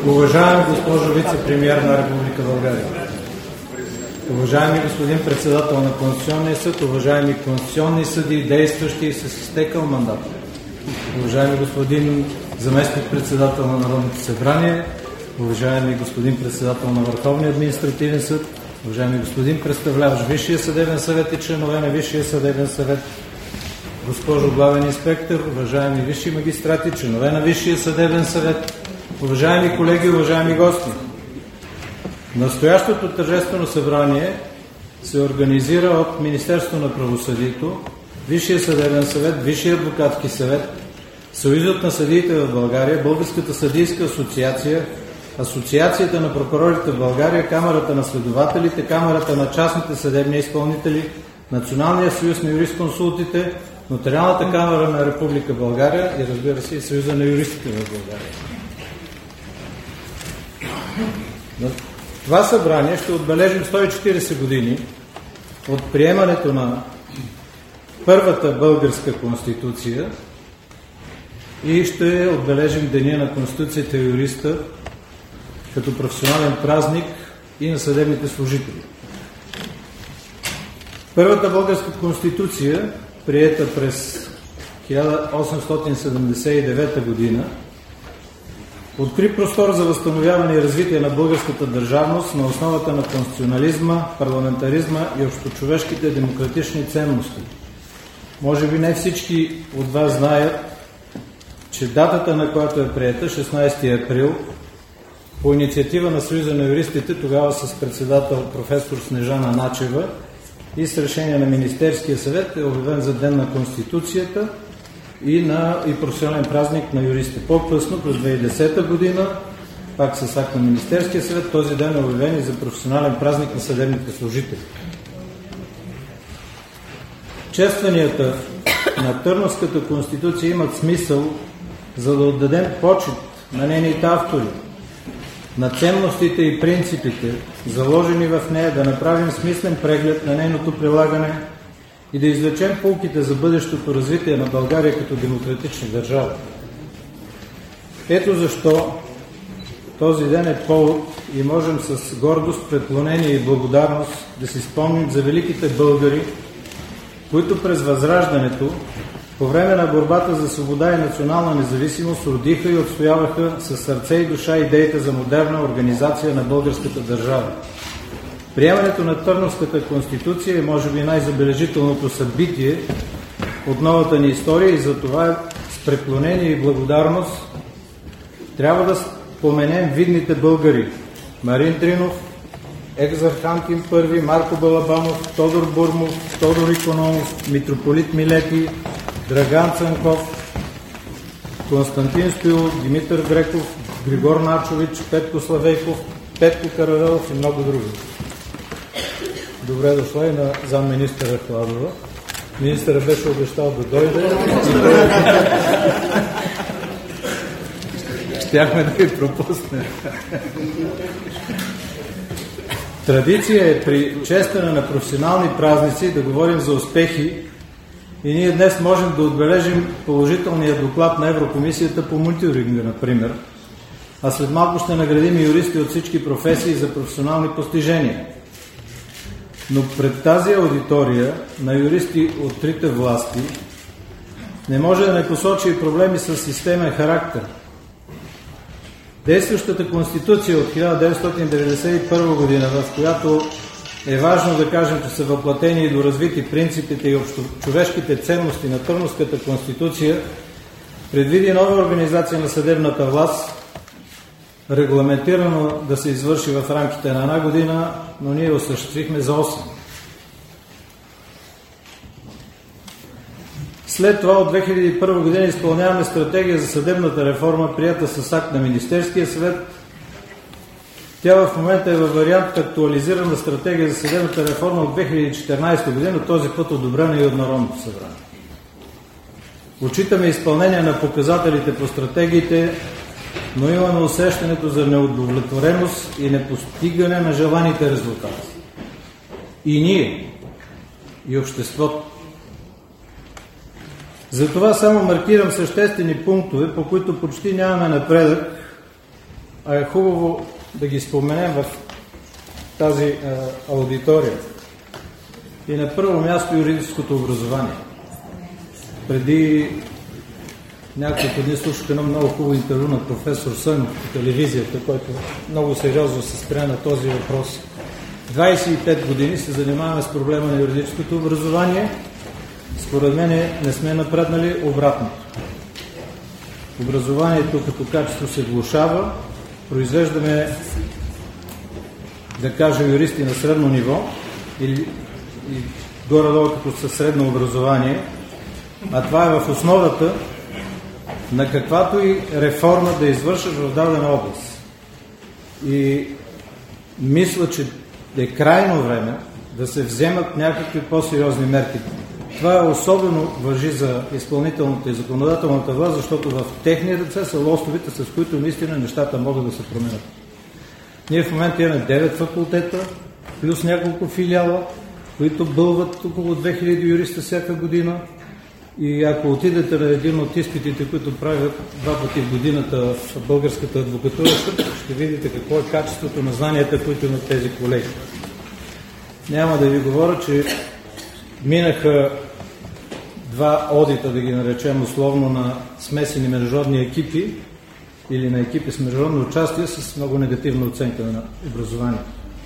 Уважаема госпожо вице-премиер на Република България, уважаеми господин председател на Конституционния съд, уважаеми конституционни съдии, действащи и с изтекал мандат, уважаеми господин заместник-председател на Народното събрание, уважаеми господин председател на Върховния административен съд, уважаеми господин представляващ Висшия съдебен съвет и членове на Висшия съдебен съвет, госпожо главен инспектор, уважаеми висши магистрати, членове на Висшия съдебен съвет, уважаеми колеги, уважаеми гости! Настоящото тържествено събрание се организира от Министерството на правосъдието, Висшия съдебен съвет, Висшия адвокатски съвет, Съюзът на съдиите в България, Българската съдийска асоциация, Асоциацията на прокурорите в България, Камарата на следователите, Камарата на частните съдебни изпълнители, Националния съюз на юрисконсултите, Нотариалната камара на Република България и, разбира се, и Съюза на юристите в България. На това събрание ще отбележим 140 години от приемането на първата българска конституция и ще отбележим Деня на Конституцията и юриста като професионален празник и на съдебните служители. Първата българска конституция, приета през 1879 година, откри простор за възстановяване и развитие на българската държавност на основата на конституционализма, парламентаризма и общочовешките демократични ценности. Може би не всички от вас знаят, че датата, на която е приета, 16 април, по инициатива на Съюза на юристите, тогава с председател професор Снежана Начева, и с решение на Министерския съвет е обявен за Ден на Конституцията и професионален празник на юристите. По-късно, през 2010 година, пак с акт на Министерския съвет, този ден е обявен и за професионален празник на съдебните служители. Честванията на Търновската конституция имат смисъл, за да отдадем почит на нейните автори, на ценностите и принципите, заложени в нея, да направим смислен преглед на нейното прилагане и да извлечем поуките за бъдещото развитие на България като демократична държава. Ето защо този ден е повод и можем с гордост, преклонение и благодарност да си спомним за великите българи, които през Възраждането, по време на борбата за свобода и национална независимост, родиха и отстояваха със сърце и душа идеите за модерна организация на българската държава. Приемането на Търновската конституция е може би най-забележителното събитие от новата ни история и за това с преклонение и благодарност трябва да споменем видните българи: Марин Дринов, Екзархантин I, Марко Балабанов, Тодор Бурмов, Тодор Икономов, Митрополит Милети, Драган Цанков, Константин Стоилов, Димитър Греков, Григор Начович, Петко Славейков, Петко Каравелов и много други. Добре дошла и на замминистъра Хладова. Министъра беше обещал да дойде. Щяхме да ги пропуснем. Традиция е при честване на професионални празници да говорим за успехи и ние днес можем да отбележим положителния доклад на Еврокомисията по мониторинга, например, а след малко ще наградим и юристи от всички професии за професионални постижения. Но пред тази аудитория на юристи от трите власти не може да не посочи и проблеми с системен характер. Действащата конституция от 1991 година, в която е важно да кажем, че са въплатени и доразвити принципите и общочовешките ценности на Търновската конституция, предвиди нова организация на съдебната власт, регламентирано да се извърши в рамките на една година, но ние осъществихме за 8. След това от 2001 година изпълняваме стратегия за съдебната реформа, прията с акт на Министерския съвет. Тя в момента е във вариант актуализирана стратегия за съдебната реформа от 2014 година, този път одобрена и от Народното събрание. Отчитаме изпълнение на показателите по стратегиите, но имаме усещането за неудовлетвореност и непостигане на желаните резултати. И ние, и обществото. Затова само маркирам съществени пунктове, по които почти нямаме напредък а е хубаво да ги споменем в тази аудитория. И на първо място юридическото образование. Преди няколко дни слушах едно много хубаво интервю на професор Сънов по телевизията, който много сериозно се спря на този въпрос. 25 години се занимаваме с проблема на юридическото образование. Според мен не сме напреднали, обратното. Образованието като качество се влошава, произвеждаме, да кажа, юристи на средно ниво или горе-долу като със средно образование, а това е в основата на каквато и реформа да извършиш в дадена област. И мисля, че е крайно време да се вземат някакви по-сериозни мерки. Това особено важи за изпълнителната и законодателната власт, защото в техни ръце са лостовите, с които наистина нещата могат да се променят. Ние в момента имаме 9 факултета, плюс няколко филиала, които бълват около 2000 юриста всяка година. И ако отидете на един от изпитите, които правят 2 пъти в годината в българската адвокатура, ще видите какво е качеството на знанията, които имат тези колеги. Няма да ви говоря, че минаха 2 одита, да ги наречем условно, на смесени международни екипи или на екипи с международно участие с много негативна оценка на образованието.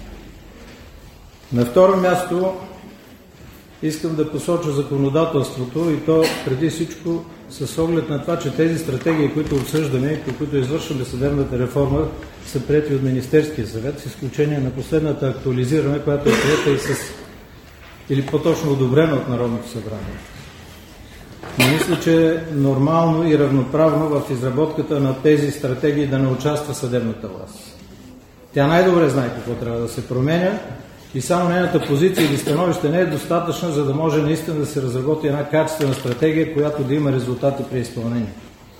На второ място искам да посоча законодателството и то преди всичко с оглед на това, че тези стратегии, които обсъждаме и по които извършваме съдебната реформа, са приети от Министерския съвет, с изключение на последната актуализиране, която е приета и или по-точно одобрена от Народното събрание. Но мисля, че е нормално и равноправно в изработката на тези стратегии да не участва съдебната власт. Тя най-добре знае какво трябва да се променя и само нейната позиция или становище не е достатъчна, за да може наистина да се разработи една качествена стратегия, която да има резултати при изпълнение.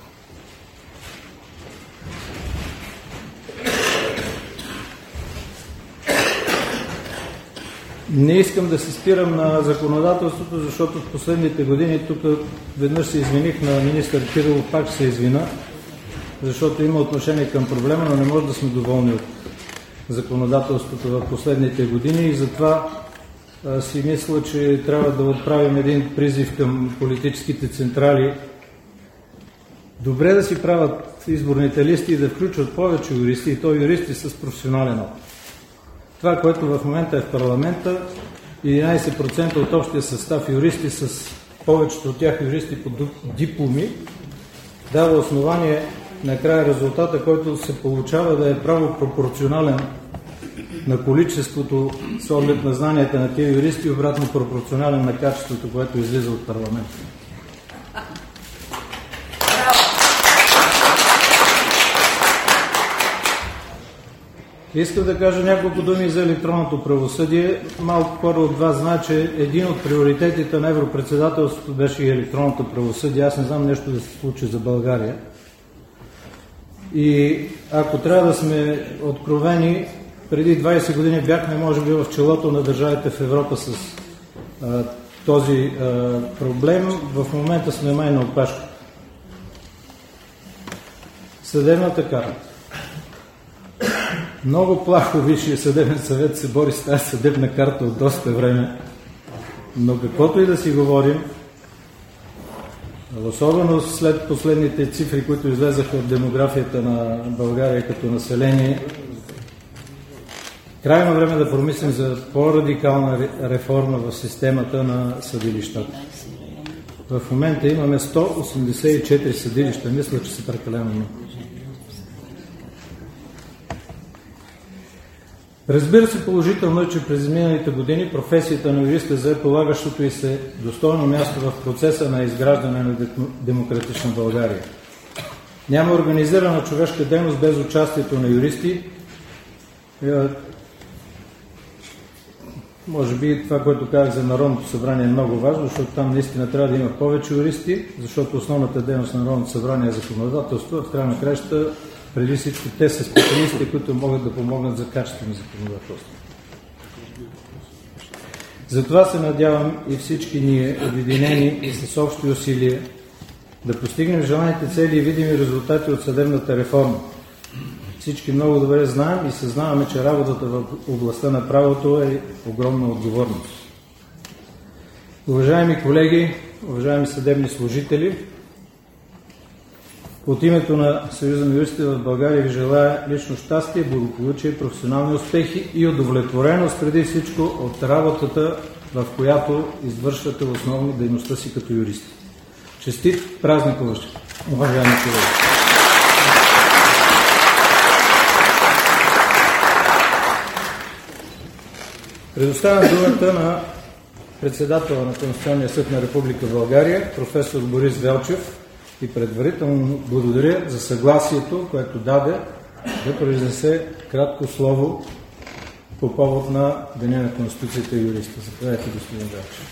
Не искам да се спирам на законодателството, защото в последните години тук веднъж се извиних на министър Кирилов, пак се извина, защото има отношение към проблема, но не може да сме доволни от законодателството в последните години и затова си мисля, че трябва да отправим един призив към политическите централи. Добре да си правят изборните листи и да включват повече юристи, и то юристи с професионален опит. Това, което в момента е в парламента, 11% от общия състав юристи с повечето от тях юристи по дипломи, дава основание накрая резултата, който се получава да е право пропорционален на количеството с оглед на знанията на тези юристи и обратно пропорционален на качеството, което излиза от парламента. Искам да кажа няколко думи за електронното правосъдие. Малко хора от вас знаят, че един от приоритетите на Европредседателството беше и електронното правосъдие. Аз не знам нещо да се случи за България. И ако трябва да сме откровени, преди 20 години бяхме, може би, в челото на държавите в Европа с този проблем. В момента сме май на опашка. Съдебната карта. Много плахо Висшия съдебен съвет се бори с тази съдебна карта от доста време. Но каквото и да си говорим, особено след последните цифри, които излезаха от демографията на България като население, крайно време да промислим за по-радикална реформа в системата на съдилищата. В момента имаме 184 съдилища. Мисля, че са прекалено много. Разбира се, положително е, че през миналите години професията на юриста зае полагащото и се достойно място в процеса на изграждане на демократична България. Няма организирана човешка дейност без участието на юристи. Може би това, което казах за Народното събрание е много важно, защото там наистина трябва да има повече юристи, защото основната дейност на Народното събрание е законодателство, а в края на краищата преди всичко те са специалисти, които могат да помогнат за качествено законодателство. Затова се надявам и всички ние, обединени и с общи усилия, да постигнем желаните цели и видими резултати от съдебната реформа. всички много добре знаем и съзнаваме, че работата в областта на правото е огромна отговорност. Уважаеми колеги, уважаеми съдебни служители, от името на Съюза на юристите в България ви желая лично щастие, благополучие, професионални успехи и удовлетвореност преди всичко от работата, в която извършвате основно дейността си като юристи. Честит празник, уважаеми колеги! Предоставям думата на председателя на Конституционния съд на Република България, професор Борис Велчев, и предварително благодаря за съгласието, което даде да произнесе кратко слово по повод на Деня на Конституцията и юриста. Заповядайте, господин Велчев.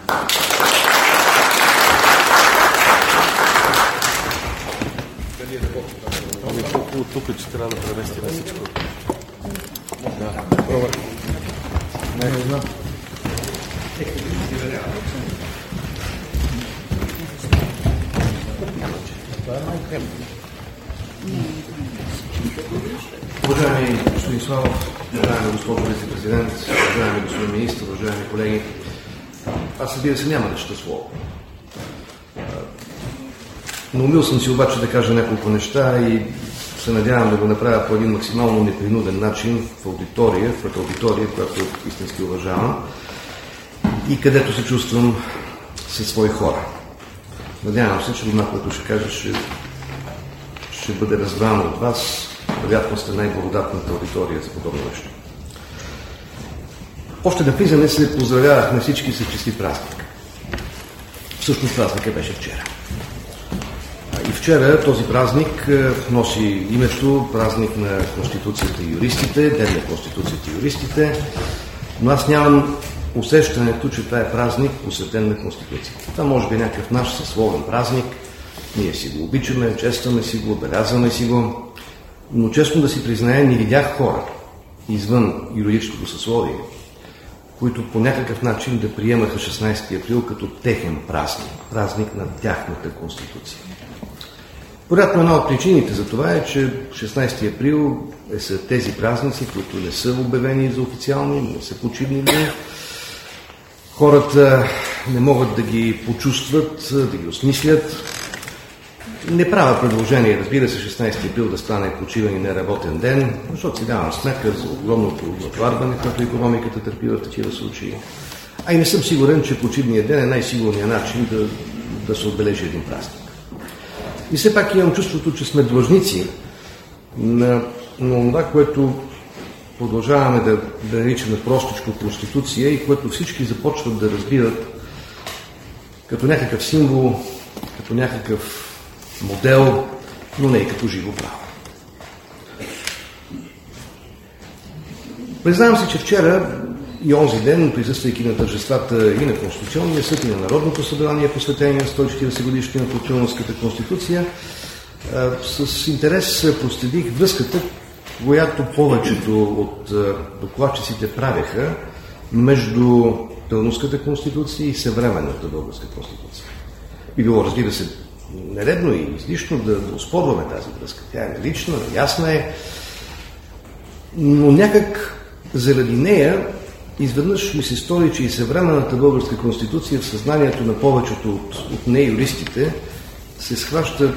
Тук, че трябва да превести на всичко. Не знам. Уважаеми господин Славов, уважаеми госпожо вице-президент, уважаеми господин министр, уважаеми колеги, аз разбира се няма да чета слово. Наумил съм си обаче да кажа няколко неща и се надявам да го направя по един максимално непринуден начин в аудитория, която истински уважавам и където се чувствам със свои хора. Надявам се, че това, което ще кажа, ще бъде разбрано от вас. Вероятно сте най-благодатната аудитория за подобно нещо. Още на влизане се поздравявахме всички с честит празник. Всъщност празникът беше вчера. И вчера този празник носи името празник на Конституцията и юристите, Ден на Конституцията и юристите, но аз нямам усещането, че това е празник посветен на Конституцията. Това може би е някакъв наш съсловен празник, ние си го обичаме, честваме си го, отбелязваме си го, но честно да си признаем, не видях хора извън юридическото съсловие, които по някакъв начин да приемаха 16 април като техен празник, празник на тяхната Конституция. Вероятно една от причините за това е, че 16 април е след тези празници, които не са обявени за официални, не са почивни дни. Хората не могат да ги почувстват, да ги осмислят. Не правя предложение, разбира се, 16 април да стане почивен и неработен ден, защото си давам сметка за огромното натоварване, което икономиката търпи в такива случаи. А и не съм сигурен, че почивният ден е най-сигурният начин да се отбележи един празник. И все пак имам чувството, че сме длъжници на това, което продължаваме да наричаме простичко Конституция и което всички започват да разбират като някакъв символ, като някакъв модел, но не и като живо право. Признавам се, че вчера и онзи ден, присъствайки на тържествата и на Конституционния съд, и на Народното събрание, посветение на 140 годишната от Тюрнската конституция, с интерес проследих връзката, която повечето от докладчиците правеха между Тюрнската конституция и съвременната българска конституция. Би било, разбира се, нередно и излишно да оспорваме тази връзка. Тя е налична, ясна е, но някак заради нея изведнъж ми се стори, че и съвременната българска конституция в съзнанието на повечето от неюристите се схваща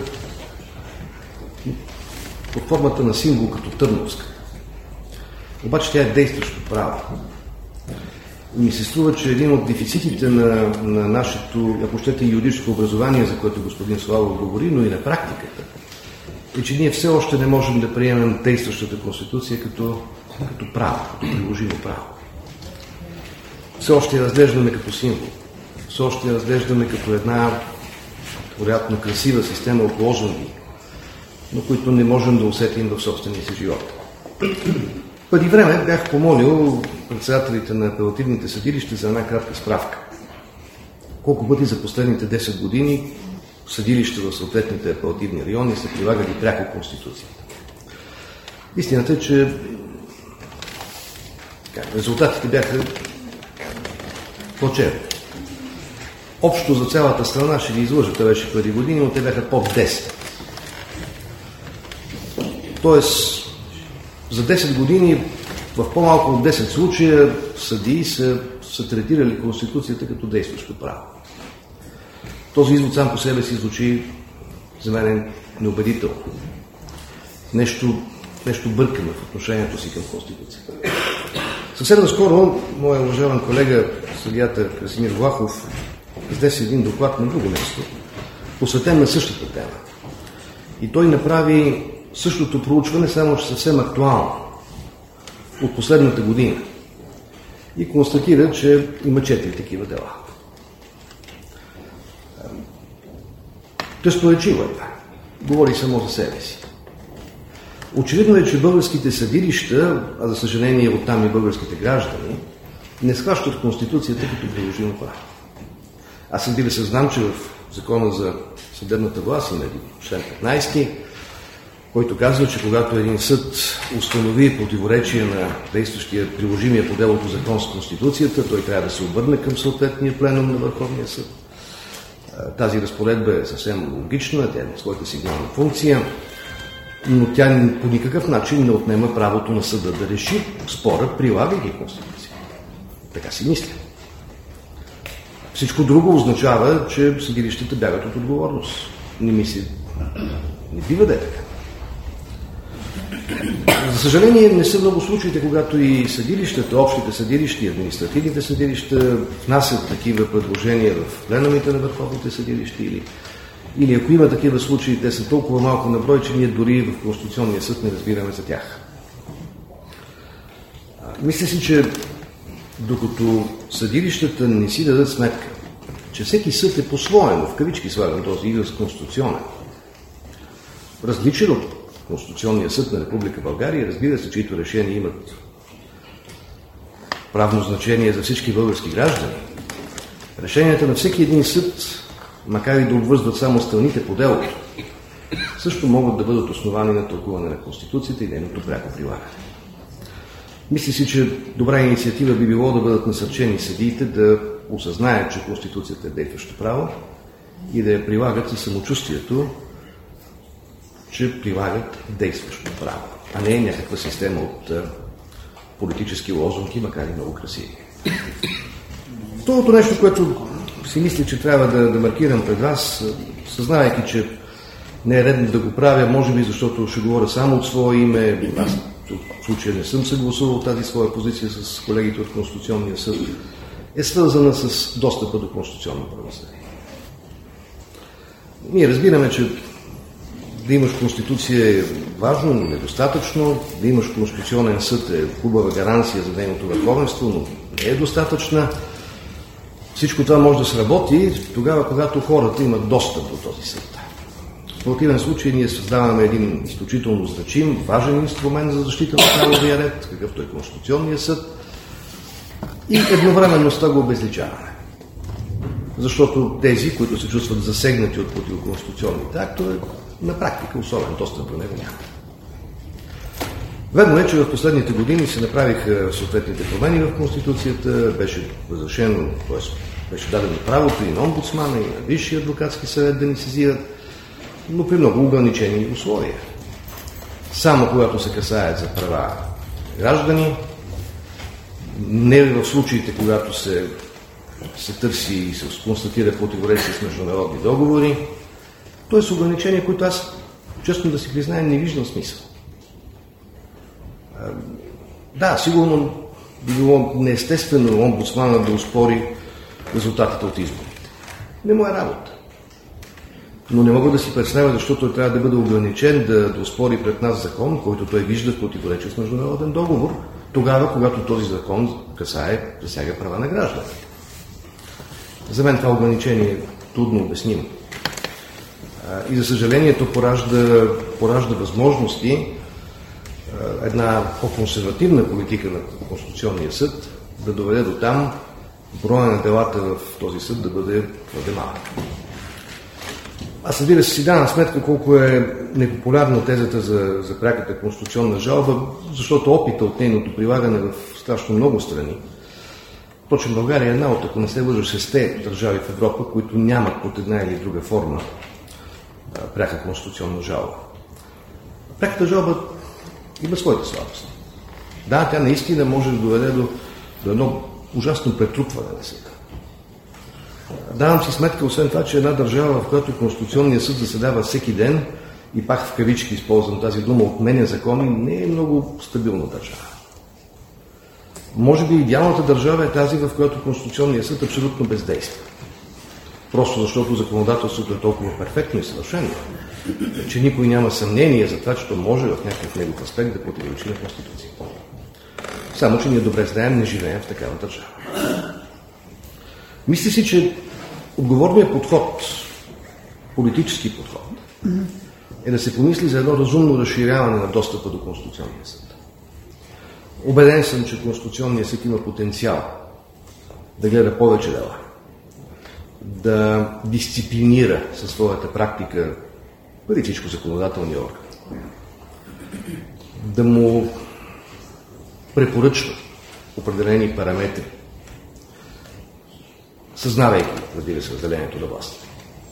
под формата на символ като Търновска. Обаче тя е действащо право. Ми се струва, че един от дефицитите на нашето, ако щете, юридическо образование, за което господин Славов говори, но и на практиката, е, че ние все още не можем да приемем действащата конституция като право, като приложимо право. Все още я разглеждаме като символ. Все още я разглеждаме като една вероятно красива система от лозунги, но които не можем да усетим в собствения си живот. Преди време бях помолил председателите на апелативните съдилища за една кратка справка. Колко пъти за последните 10 години съдилища в съответните апелативни райони са прилагали пряко Конституцията. Истината е, че резултатите бяха по-черни. Общо за цялата страна, ще ги излъжа, това беше преди години, но те бяха под 10. Тоест, за 10 години в по-малко от 10 случая съдии са третирали Конституцията като действащо право. Този извод сам по себе си звучи за мен неубедително. Нещо бъркаме в отношението си към Конституцията. Съвсем наскоро моя уважаван колега, съдията Красимир Влахов, изнесе един доклад на друго място, посветен на същата тема. И той направи същото проучване, само че съвсем актуално, от последната година. И констатира, че има 4 такива дела. Красноречиво е това. Говори само за себе си. Очевидно е, че българските съдилища, а за съжаление оттам и българските граждани, не схващат Конституцията като приложимо право. Аз разбира се знам, че в Закона за съдебната власт има член 15, който казва, че когато един съд установи противоречие на действащия приложимия по делото закон с Конституцията, той трябва да се обърне към съответния пленум на Върховния съд. Тази разпоредба е съвсем логична, тя има своята сигнална функция, но тя по никакъв начин не отнема правото на съда да реши спора, прилагайки Конституцията. Така си мисля. Всичко друго означава, че съдилищата бягат от отговорност. Не бива да е така. За съжаление, не са много случаите, когато и съдилищата, общите съдилища и административните съдилища внасят такива предложения в пленумите на върховните съдилища или ако има такива случаи, те са толкова малко на брой, че ние дори в Конституционния съд не разбираме за тях. Мисля си, че докато съдилищата не си дадат сметка, че всеки съд е по-своему, в кавички слагам този израз, конституционен, различен от Конституционния съд на Република България, разбира се, чието решения имат правно значение за всички български граждани. Решенията на всеки един съд, макар и да обвързват само страните по делото, също могат да бъдат основани на тълкуване на Конституцията и нейното пряко прилагане. Мисля си, че добра инициатива би било да бъдат насърчени съдиите да осъзнаят, че Конституцията е действащо право и да я прилагат със самочувствието, че прилагат действащо право, а не някаква система от политически лозунги, макар и много красиви. Второто нещо, което си мисля, че трябва да маркирам пред вас, съзнавайки, че не е редно да го правя, може би защото ще говоря само от свое име, аз в случая не съм съгласувал тази своя позиция с колегите от Конституционния съд, е свързана с достъпа до конституционно правосъдие. Ние разбираме, че да имаш Конституция е важно, но недостатъчно. Да имаш Конституционен съд е хубава гаранция за нейното върховенство, но не е достатъчна. Всичко това може да сработи тогава, когато хората имат достъп до този съд. В противен случай ние създаваме един изключително значим, важен инструмент за защита на правовия ред, какъвто е Конституционния съд, и едновременно с това го обезличаваме. Защото тези, които се чувстват засегнати от противоконституционните актове, на практика особен достъп до него няма. Верно е, че в последните години се направиха съответните промени в Конституцията, беше разрешено, т.е. беше дадено правото и на омбудсмана, и на Висшия адвокатски съвет да ни сезират, но при много ограничени условия. Само когато се касаят за права граждани, не в случаите, когато се търси и се констатира противоречие с международни договори, т.е. ограничения, които аз, честно да си призная, не виждам смисъл. Да, сигурно би било неестествено омбудсмана да оспори резултатите от изборите. Не му е работа. Но не мога да си представя, защото той трябва да бъде ограничен да оспори пред нас закон, който той вижда в противоречие с международен договор, тогава, когато този закон засяга права на гражданите. За мен това ограничение е трудно обяснимо. И за съжаление то поражда възможности една по-консервативна политика на Конституционния съд да доведе до там броя на делата в този съд да бъде твърде малък. Аз разбира се си давам сметка колко е непопулярна тезата за пряката конституционна жалба, защото опита от нейното прилагане в страшно много страни. Точно България е една от, ако не се лъжа, 6 държави в Европа, които нямат под една или друга форма пряка конституционна жалба. Пряката жалба има своите слабости. Да, тя наистина може да доведе до едно ужасно претрупване на съда. Давам си сметка, освен това, че една държава, в която Конституционният съд заседава всеки ден, и пак в кавички използвам тази дума, отменя закони, не е много стабилна държава. Може би идеалната държава е тази, в която Конституционният съд абсолютно бездейства. Просто защото законодателството е толкова перфектно и съвършено, че никой няма съмнение за това, че то може в някакъв негов аспект да противоречи на Конституцията. Само, че ние добре знаем, не живеем в такава държава. Мисля си, че отговорният подход, политически подход, е да се помисли за едно разумно разширяване на достъпа до Конституционния съд. Убеден съм, че Конституционният съд има потенциал да гледа повече дела, да дисциплинира със своята практика преди всичко законодателния орган, да му препоръчва определени параметри, съзнавайки, разбира се, разделението на властта.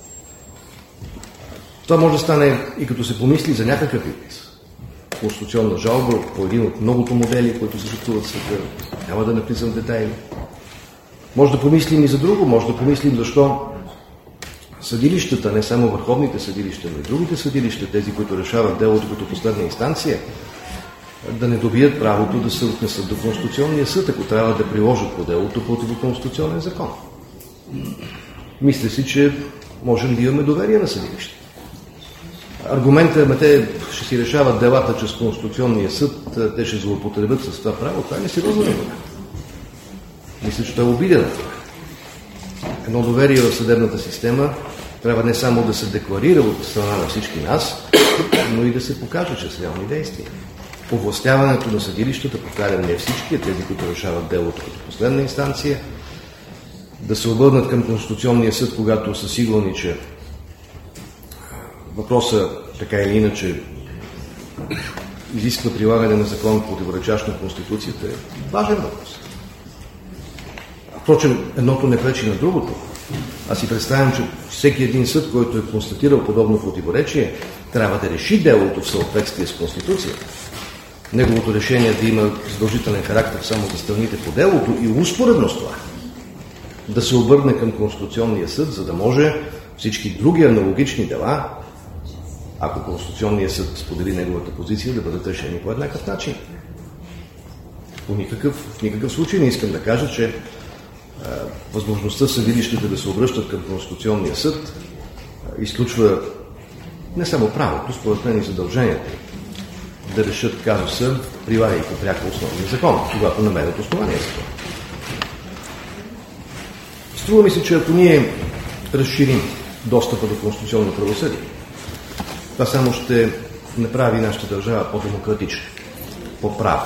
Това може да стане и като се помисли за някакъв вид конституционна жалба по един от многото модели, които съществуват в света. Няма да написам детайли. Може да помислим и за друго. Може да помислим защо съдилищата, не само върховните съдилища, но и другите съдилища, тези, които решават делото като последна инстанция, да не добият правото да се отнесат до Конституционния съд, ако трябва да приложат по делото противоконституционен закон. Мисля си, че можем да имаме доверие на съдилищата. Аргументът, те ще си решават делата чрез Конституционния съд, те ще злоупотребят с това право, това е несериозно доверие. Мисля, че това е обидено. Едно доверие в съдебната система трябва не само да се декларира от страна на всички нас, но и да се покаже чрез реални действия. Овластяването на съдилищата, повтарям, не всички, тези, които решават делото като последна инстанция, да се обърнат към Конституционния съд, когато са сигурни, че въпросът, така или иначе, изисква прилагане на закон, противоречащ на Конституцията, е важен въпрос. Впрочем, едното не пречи на другото. Аз си представям, че всеки един съд, който е констатирал подобно противоречие, трябва да реши делото в съответствие с Конституцията. Неговото решение да има задължителен характер само за страните по делото и успоредно с това да се обърне към Конституционния съд, за да може всички други аналогични дела, ако Конституционният съд сподели неговата позиция, да бъдат решени по еднакъв начин. В никакъв случай не искам да кажа, че възможността съдилищата да се обръщат към Конституционния съд изключва не само правото, според мен и задължението да решат казуса, прилагайки пряко основния закон, когато намерят основание за това. Струва ми се, че ако ние разширим достъпа до конституционно правосъдие, това само ще направи нашата държава по-демократична, по-права.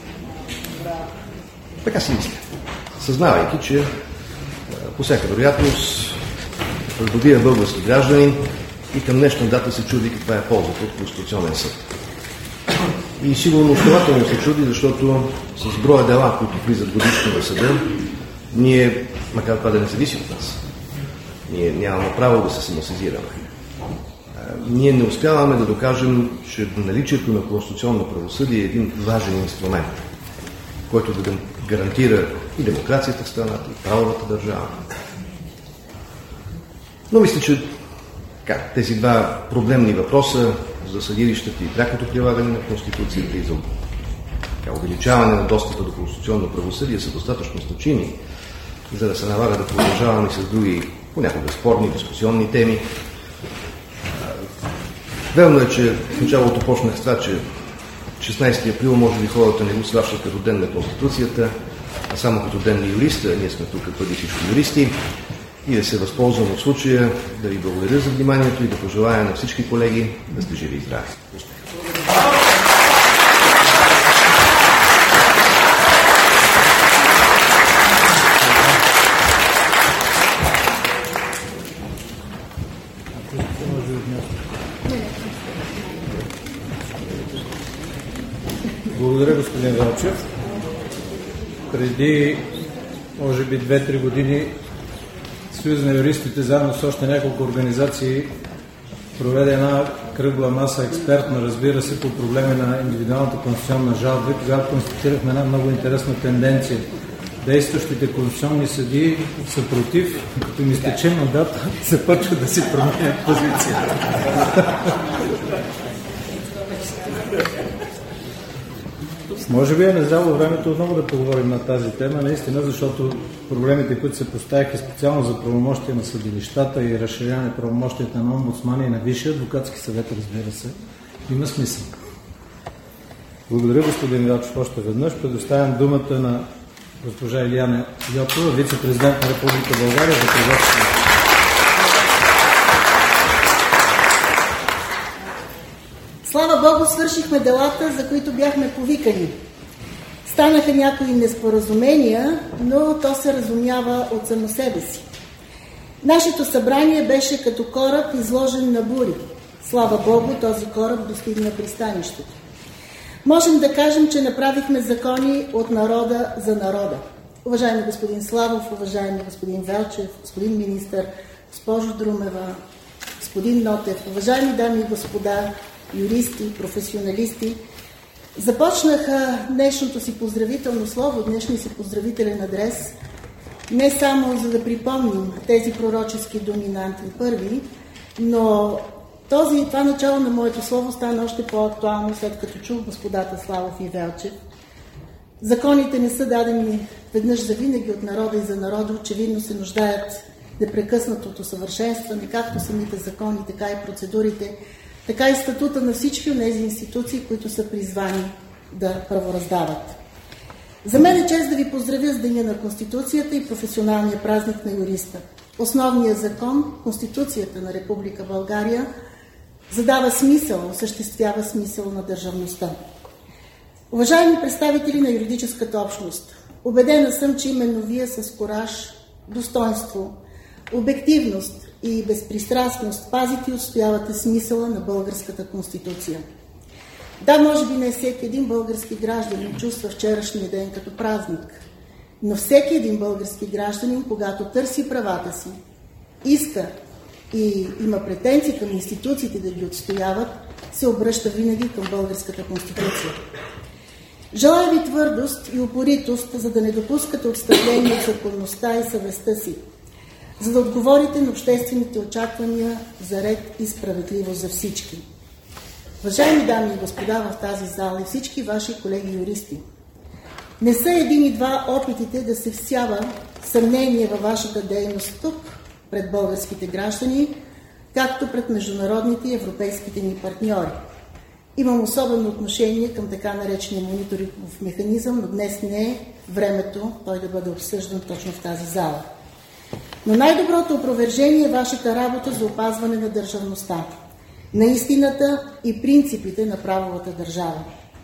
Така си мисля. Съзнавайки, че по всяка вероятност придобия български гражданин и към днешна дата се чуди каква е ползата от Конституционен съд. И сигурно основателно се чуди, защото с броя дела, които влизат годишно в съда, ние, макар това да не зависи от нас, ние нямаме право да се самосезираме. Ние не успяваме да докажем, че наличието на конституционно правосъдие е един важен инструмент, който да гарантира и демокрацията в страната, и правовата държава. Но мисля, че тези два проблемни въпроса за съдилищата и прякото прилагане на Конституцията и за увеличаване на достъпа до конституционно правосъдие са достатъчно значими, за да се налага да продължаваме с други, понякога спорни, дискусионни теми. Верно е, че в началото почнах с това, че 16 април може би хората не го сващат като ден на Конституцията, а само като ден на юриста. Ние сме тук преди всички юристи. И да се възползвам от случая, да ви благодаря за вниманието и да пожелая на всички колеги да сте живи и здрави. Благодаря, господин Велчев. Преди, може би, 2-3 години Съюз на юристите, заедно с още няколко организации, проведе една кръгла маса експертна, разбира се, по проблеми на индивидуалната конституционна жалба, и тогава констатирахме една много интересна тенденция. Действащите конституционни съдии са против, като им изтече мандата, започват да си променят позицията. Може би е назряло времето отново да поговорим на тази тема, наистина, защото проблемите, които се поставяха специално за правомощия на съдилищата и разширяване правомощията на омбудсмана и на Висшия адвокатски съвет, разбира се, има смисъл. Благодаря, господин Велчев, още веднъж. Предоставям думата на госпожа Илияна Йотова, вице-президент на Република България, за приветствие. Слава Богу, свършихме делата, за които бяхме повикани. Станаха някои неспоразумения, но то се разумява от само себе си. Нашето събрание беше като кораб, изложен на бури. Слава Богу, този кораб достигна пристанището. Можем да кажем, че направихме закони от народа за народа. Уважаеми господин Славов, уважаеми господин Велчев, господин министър, госпожо Друмева, господин Нотев, уважаеми дами и господа, юристи, професионалисти, започнаха днешното си поздравително слово, днешния си поздравителен адрес, не само за да припомним тези пророчески думи на Антон I, но това начало на моето слово стана още по-актуално, след като чух господата Славов и Велчев. Законите не са дадени веднъж за винаги от народа и за народа, очевидно се нуждаят непрекъснато от усъвършенстване, както самите закони, така и процедурите, така и статута на всички от тези институции, които са призвани да правораздават. За мен е чест да ви поздравя с Деня на Конституцията и професионалния празник на юриста. Основният закон, Конституцията на Република България, задава смисъл, осъществява смисъл на държавността. Уважаеми представители на юридическата общност, убедена съм, че именно вие с кураж, достоинство, обективност и безпристрастност пазите и отстоявате смисъла на българската Конституция. Да, може би не всеки един български гражданин чувства вчерашния ден като празник, но всеки един български гражданин, когато търси правата си, иска и има претенции към институциите да ги отстояват, се обръща винаги към българската Конституция. Желая ви твърдост и упоритост, за да не допускате отстъпление от законността и съвестта си, за да отговорите на обществените очаквания за ред и справедливост за всички. Уважаеми дами и господа в тази зала и всички ваши колеги юристи, не са един и два опитите да се всява съмнение във вашата дейност тук, пред българските граждани, както пред международните и европейските ни партньори. Имам особено отношение към така наречения мониторингов механизъм, но днес не е времето той да бъде обсъждан точно в тази зала. Но най-доброто опровержение е вашата работа за опазване на държавността, на истината и принципите на правовата държава.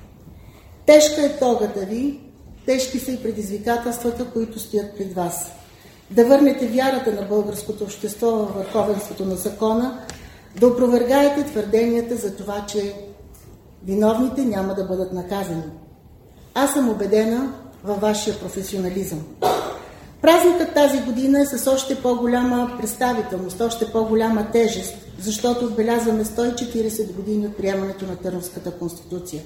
Тежка е тогата ви, тежки са и предизвикателствата, които стоят пред вас. Да върнете вярата на българското общество във върховенството на закона, да опровергаете твърденията за това, че виновните няма да бъдат наказани. Аз съм убедена във вашия професионализъм. Празникът тази година е с още по-голяма представителност, още по-голяма тежест, защото отбелязваме 140 години от приемането на Търновската конституция.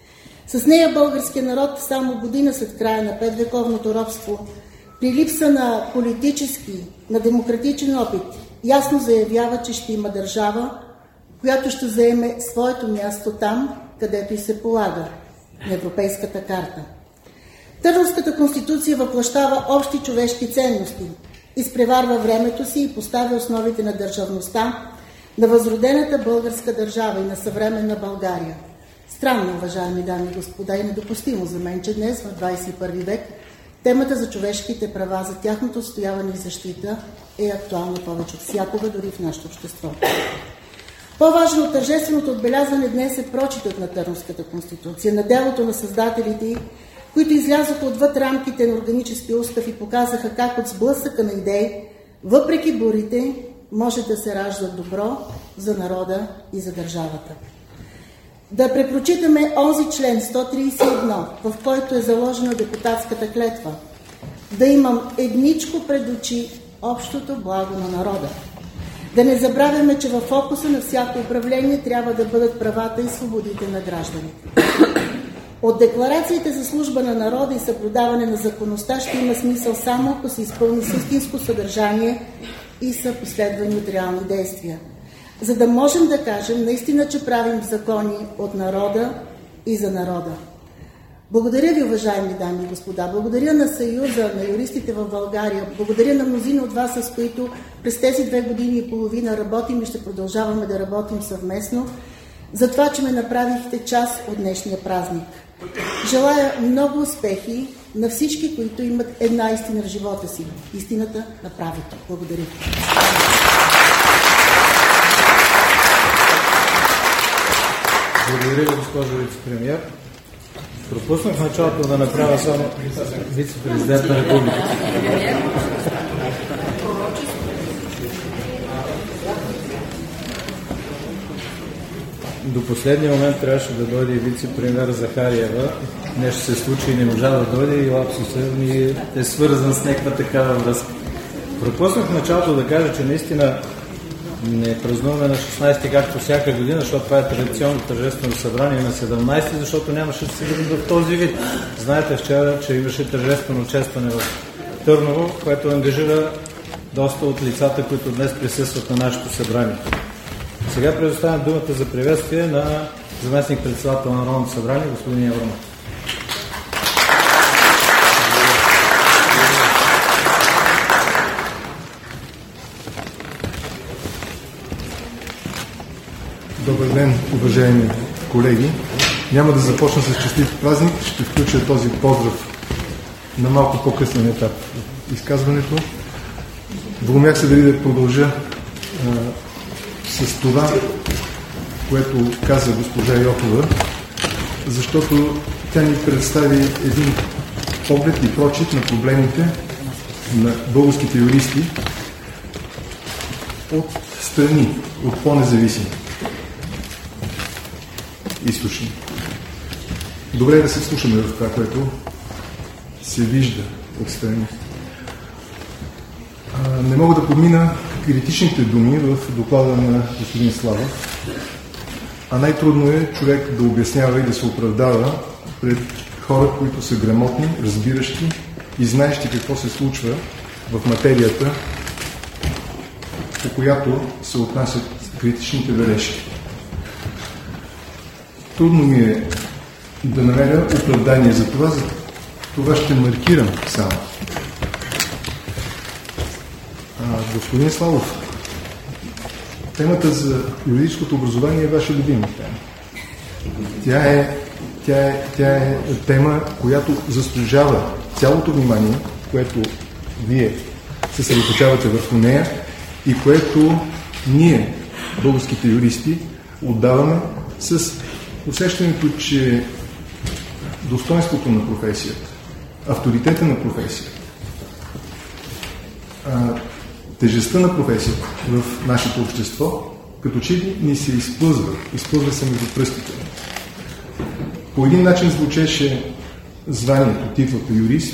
С нея българският народ само година след края на 5-вековното робство, при липса на политически, на демократичен опит, ясно заявява, че ще има държава, която ще заеме своето място там, където и се полага, на европейската карта. Търновската конституция въплъщава общи човешки ценности, изпреварва времето си и поставя основите на държавността, на възродената българска държава и на съвременна България. Странно, уважаеми дами и господа, и недопустимо за мен, че днес, в 21 век, темата за човешките права, за тяхното отстояване и защита е актуална повече от всякога, дори в нашето общество. По-важно от тържественото отбелязване днес е прочитът на Търновската конституция, на делото на създателите, които излязоха отвъд рамките на органическия устав и показаха как от сблъсъка на идеи, въпреки бурите, може да се ражда добро за народа и за държавата. Да препрочитаме онзи член 131, в който е заложена депутатската клетва. Да имам едничко пред очи общото благо на народа. Да не забравяме, че във фокуса на всяко управление трябва да бъдат правата и свободите на гражданите. От декларациите за служба на народа и съблюдаване на законността ще има смисъл само ако се изпълни с истинско съдържание и са последвани от реални действия. За да можем да кажем наистина, че правим закони от народа и за народа. Благодаря ви, уважаеми дами и господа. Благодаря на Съюза, на юристите в България. Благодаря на мнозина от вас, с които през тези 2 години и половина работим и ще продължаваме да работим съвместно, за това, че ме направихте част от днешния празник. Желая много успехи на всички, които имат една истина в живота си. Истината на правото. Благодаря. Благодаря ви, госпожо вице-премиер. Пропуснах в началото да направя само вице-президент на републиката. До последния момент трябваше да дойде вице-премиер Захариева. Нещо се случи и не можа да дойде и лапсусът ми е свързан с някаква такава връзка. Пропуснах в началото да кажа, че наистина не празнуваме на 16-ти както всяка година, защото това е традиционно тържествено събрание на 17-ти, защото нямаше да се видим в този вид. Знаете вчера, че имаше тържествено честване в Търново, което ангажира доста от лицата, които днес присъстват на нашето събрание. Сега предоставям думата за приветствие на заместник-председател на Народното събрание, господин Явромов. Добър ден, уважаеми колеги. Няма да започна с честит празник, ще включа този поздрав на малко по-късен етап в изказването. Двумях се дали да продължа с това, което каза госпожа Йотова, защото тя ни представи един поглед и прочит на проблемите на българските юристи от страни, от по-независими източни. Добре е да се слушаме в това, което се вижда отстрани. Не мога да подмина критичните думи в доклада на господин Славов, а най-трудно е човек да обяснява и да се оправдава пред хора, които са грамотни, разбиращи и знаещи какво се случва в материята, по която се отнасят критичните бележки. Трудно ми е да намеря оправдание за това ще маркирам само. Господин Славов, темата за юридическото образование е ваша любима тема. Тя е тема, която заслужава цялото внимание, което вие се съсредоточавате върху нея и което ние, българските юристи, отдаваме с усещането, че достоинството на професията, авторитета на професията, тежестта на професията в нашето общество, като че ли ни се изплъзва се между пръстите. По един начин звучеше званието, титлата юрист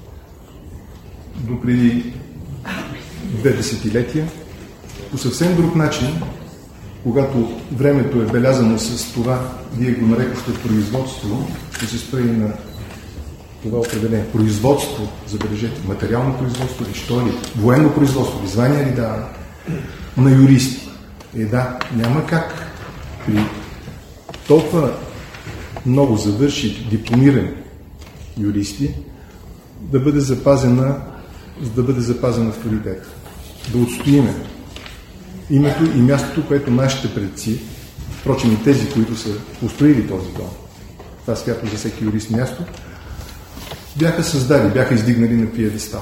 до преди 2 десетилетия. По съвсем друг начин, когато времето е белязано с това, вие го нарекохте производство, ще се спре на това определение. Производство, забележете, материално производство ли, що ли, военно производство ли, звания ли даваме на юристи. Да, няма как при толкова много завършили, дипломирани юристи да бъде запазена авторитет. Да отстоиме името и мястото, което нашите предци, впрочем и тези, които са построили този дом, това свято за всеки юрист място, бяха създали, бяха издигнали на пиедестал.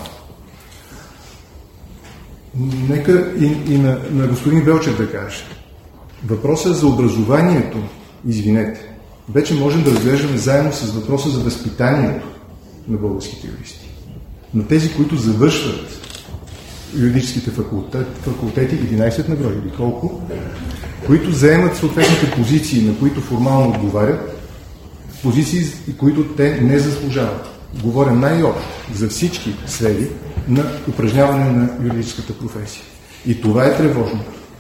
Нека и на господин Велчев да кажа. Въпросът за образованието, извинете, вече можем да разглеждаме заедно с въпроса за възпитанието на българските юристи. На тези, които завършват юридическите факултети, 11 на брой или колко, които заемат съответните позиции, на които формално отговарят, позиции, които те не заслужават. Говоря най-общо за всички сфери на упражняване на юридическата професия. И това е тревожно.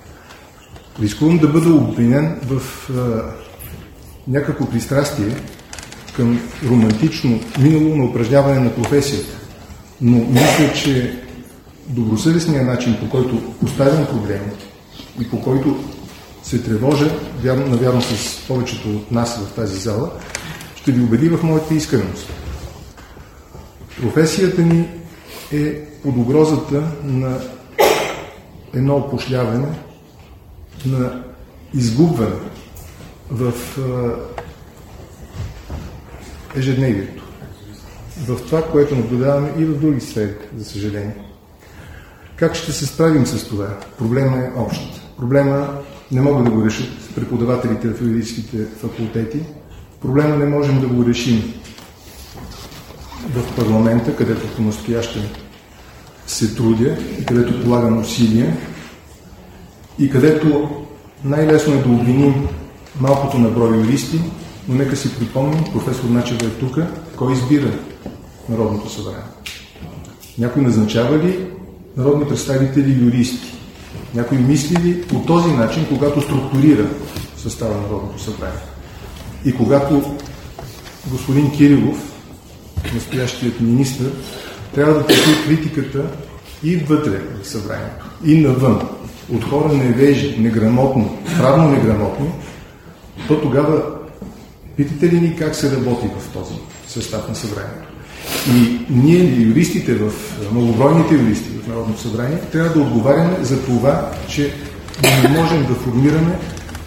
Рискувам да бъда обвинен в някакво пристрастие към романтично минало на упражняване на професията. Но мисля, че добросъвестният начин, по който поставям проблема и по който се тревожа, навярно с повечето от нас в тази зала, ще ви убеди в моята искреност. Професията ни е под угрозата на едно опошляване, на изгубване в ежедневието. В това, което наблюдаваме и в други сфери, за съжаление. Как ще се справим с това? Проблема е общ. Проблема не могат да го решат преподавателите в юридическите факултети. Проблема не можем да го решим в парламента, където по-настояще се трудя и където полагам усилия и където най-лесно е да обвиним малкото на брой юристи, но нека си припомним, професор Начева е тук, кой избира Народното събрание. Някой назначава ли народни представители юристи? Някой мисли ли по този начин, когато структурира състава на Народното събрание? И когато господин Кирилов, настоящият министър, трябва да търпи критиката и вътре в събранието, и навън, от хора невежи, неграмотни, правно неграмотни, то тогава питате ли ни как се работи в този състав на събранието? И ние, юристите, многобройните юристи в Народното събрание, трябва да отговаряме за това, че не можем да формираме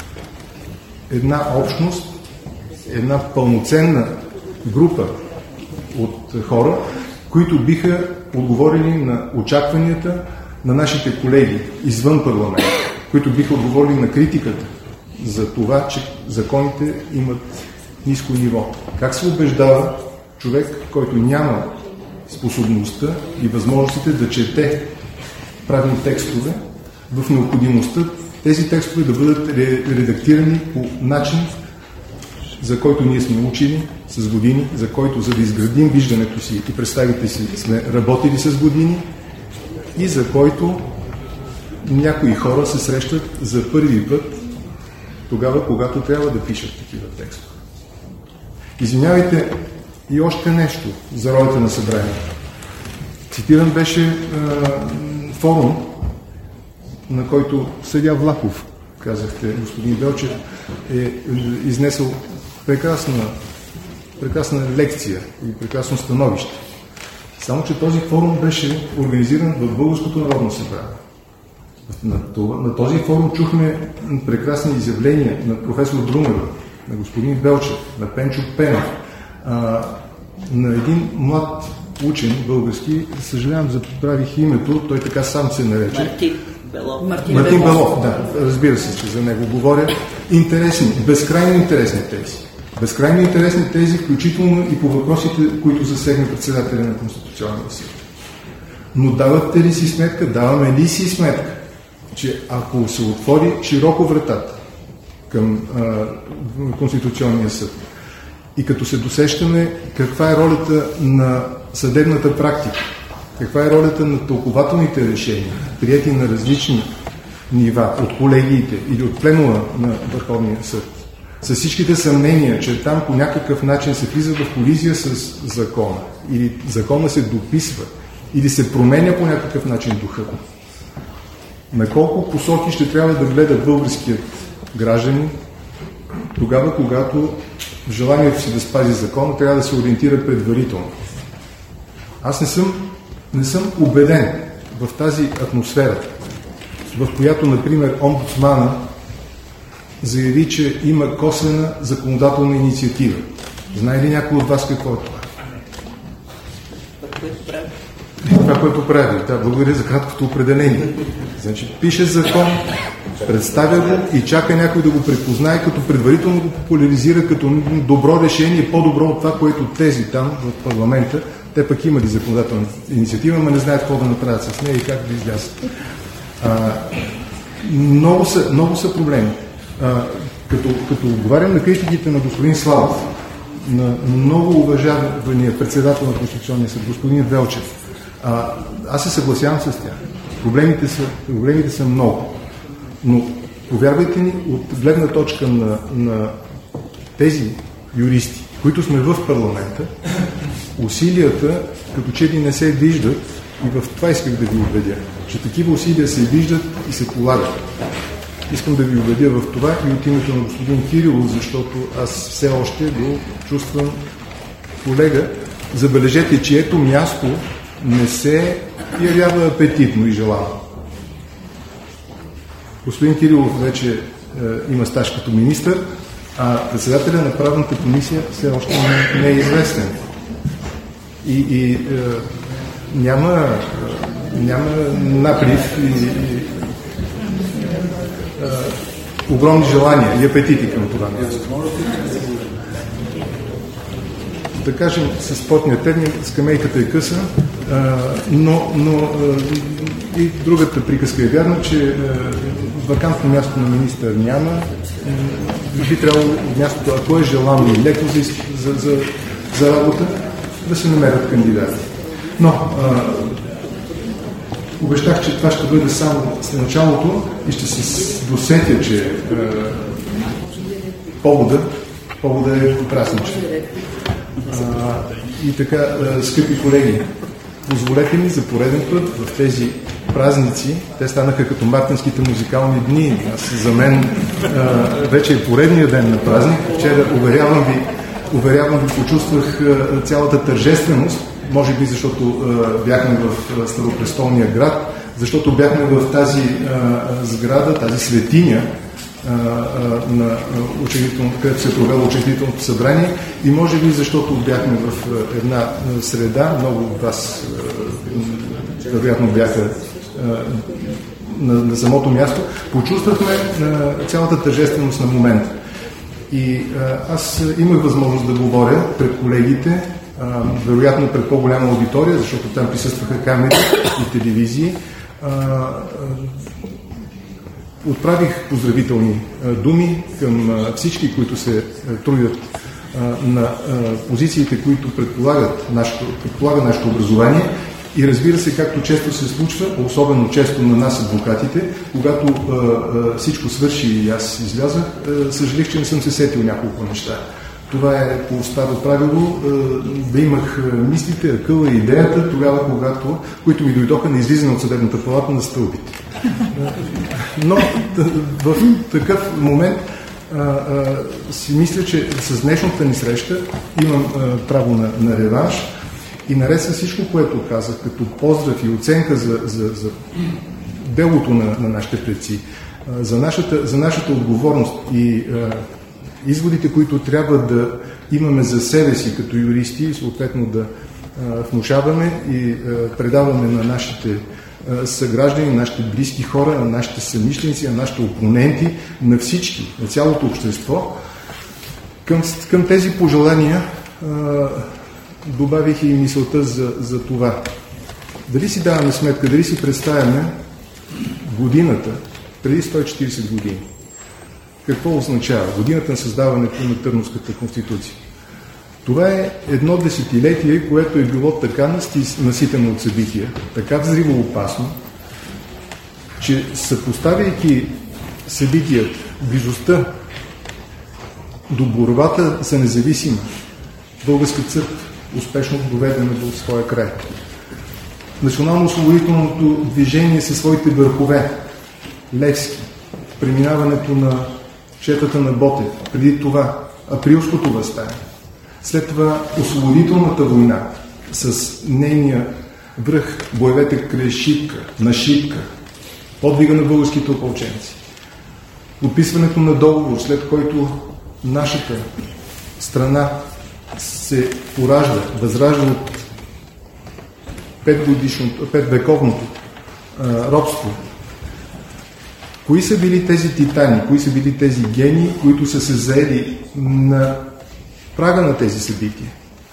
една общност, една пълноценна група от хора, които биха отговорили на очакванията на нашите колеги извън парламента, които биха отговорили на критиката за това, че законите имат ниско ниво. Как се убеждава човек, който няма способността и възможностите да чете правни текстове в необходимостта тези текстове да бъдат редактирани по начин, за който ние сме учили с години, за който, за да изградим виждането си и представите си, сме работили с години и за който някои хора се срещат за първи път тогава, когато трябва да пишат такива текстове. Извинявайте, и още нещо за ролята на събранието. Цитиран беше форум, на който съдия Влахов, казахте, господин Белчев, е изнесъл прекрасна лекция и прекрасно становище. Само че този форум беше организиран в Българското народно събрание. На този форум чухме прекрасни изявления на професор Друмева, на господин Белчев, на Пенчо Пенов, на един млад учен български, съжалявам, забравих името, той така сам се нарече. Мартин Белов, да, разбира се, че за него говоря. Интересни, безкрайно интересни тези. Безкрайно интересни тези, включително и по въпросите, които засегна председателя на Конституционния съд. Но давате ли си сметка, даваме ли си сметка, че ако се отвори широко вратата към Конституционния съд и като се досещаме каква е ролята на съдебната практика, каква е ролята на тълкователните решения, приети на различни нива, от колегиите или от пленума на Върховния съд, с всичките съмнения, че там по някакъв начин се влиза в колизия с закона, или закона се дописва, или се променя по някакъв начин духа. На колко посоки ще трябва да гледа българският гражданин тогава, когато в желанието си да спази закона трябва да се ориентира предварително. Аз не съм убеден в тази атмосфера, в която, например, омбудсмана заяви, че има косвена законодателна инициатива. Знае ли някой от вас какво е това? Това, което прави. Да, благодаря за краткото определение. Значи, пише закон, представя го и чака някой да го препознае, като предварително го популяризира като добро решение, по-добро от това, което тези там в парламента, те пък имали законодателна инициатива, но не знаят какво да направят с нея и как да излязат. Много са проблеми. Като отговарям на критиките на господин Славов, на много уважавания председател на Конституционния съд, господин Велчев, аз се съгласявам с тях. Проблемите са много. Но Повярвайте ни, от гледна точка на тези юристи, които сме в парламента, усилията като че ли не се виждат, и в това исках да ви убедя, че такива усилия се виждат и се полагат. Искам да ви убедя в това и от името на господин Кирилов, защото аз все още го чувствам колега. Забележете, чието място не се явява апетитно и желано. Господин Кирилов вече има стаж като министър, а председателя на правната комисия все още не е известен. И няма наприв и огромни желания и апетити към това място. Да кажем, с спортния термин, скамейката е къса, но и другата приказка е вярна, че вакантно място на министър няма. Би трябвало мястото, ако е желано и леко за работа, да се намерят кандидати. Но обещах, че това ще бъде само с началото и ще се досетя, че повода е празничен. И така, скъпи колеги, позволете ми за пореден път в тези празници, те станаха като мартинските музикални дни. За мен вече е поредния ден на празник. Вчера, уверявам ви, почувствах цялата тържественост, може би защото бяхме в Старопрестолния град, защото бяхме в тази сграда, тази светиня, където се провело учредителното събрание, и може би защото бяхме в една среда, много от вас вероятно бяха на самото място, почувствахме цялата тържественост на момента. И аз имах възможност да говоря пред колегите, вероятно пред по-голяма аудитория, защото там присъстваха камери и телевизии. Отправих поздравителни думи към всички, които се трудят на позициите, които предполага нашето образование. И разбира се, както често се случва, особено често на нас адвокатите, когато всичко свърши и аз излязах, съжалих, че не съм се сетил няколко неща. Това е по старо правило, да имах мислите, акъла и идеята тогава, които ми дойдоха на излизане от съдебната палата на стълбите. Но в такъв момент си мисля, че с днешната ни среща имам право на реванш и наред с всичко, което казах, като поздрав и оценка за делото на нашите предци, за нашата отговорност и изводите, които трябва да имаме за себе си като юристи и съответно да внушаваме и предаваме на нашите съграждани, на нашите близки хора, на нашите съмишленици, на нашите опоненти, на всички, на цялото общество. Към тези пожелания добавих и мисълта за това. Дали си даваме сметка, дали си представяме годината преди 140 години? Какво означава годината на създаването на Търновската конституция? Това е едно десетилетие, което е било така наситено от събития, така взривоопасно, че съпоставяйки събитията, близостта до борбата за независима българска църква, успешно доведена до своя край. Национално-освободителното движение със своите върхове, Левски, преминаването на четата на Ботев, преди това Априлското въстание, след това освободителната война с нейния връх, боевете край Шипка, на Шипка, подвига на българските опълченци, подписването на договор, след който нашата страна се поражда, възражда от 5-вековното робство. Кои са били тези титани, кои са били тези гении, които са се заели на прага на тези събития?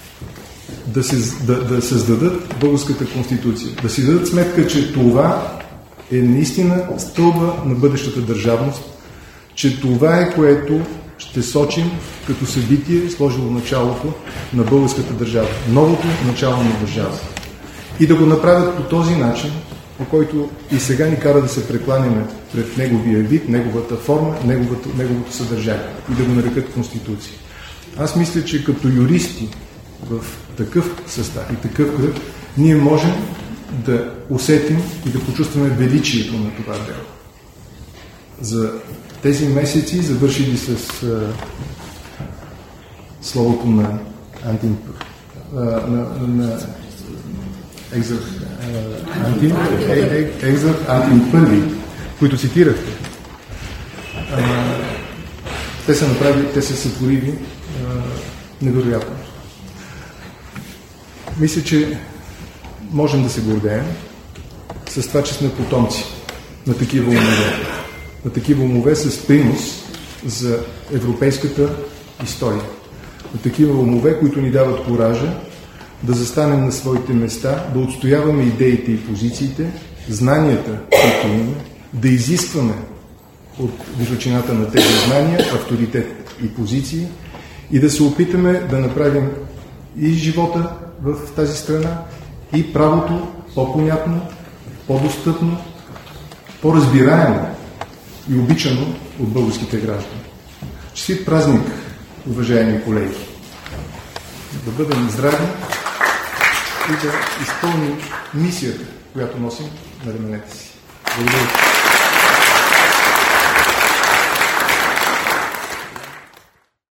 Да създадат българската конституция, да си дадат сметка, че това е наистина стълба на бъдещата държавност, че това е, което ще сочим като събитие, сложило началото на българската държава, новото начало на държава. И да го направят по този начин, по който и сега ни кара да се прекланяме пред неговия вид, неговата форма, неговото съдържание и да го нарекат Конституция. Аз мисля, че като юристи в такъв състав и такъв кръг ние можем да усетим и да почувстваме величието на това дело. За тези месеци, завършили с словото на Екзарх Антим Първи, които цитирахте, те са сътворили невероятно. Мисля, че можем да се гордеем с това, че сме потомци на такива умове. На такива умове с принос за европейската история. На такива умове, които ни дават куража да застанем на своите места, да отстояваме идеите и позициите, знанията, които имаме, да изискваме от височината на тези знания авторитет и позиции и да се опитаме да направим и живота в тази страна, и правото по-понятно, по-достъпно, по-разбираемо и обичано от българските граждани. Честит празник, уважаеми колеги! Да бъдем здрави и да изпълним мисията, която носим на раменете си. Благодаря.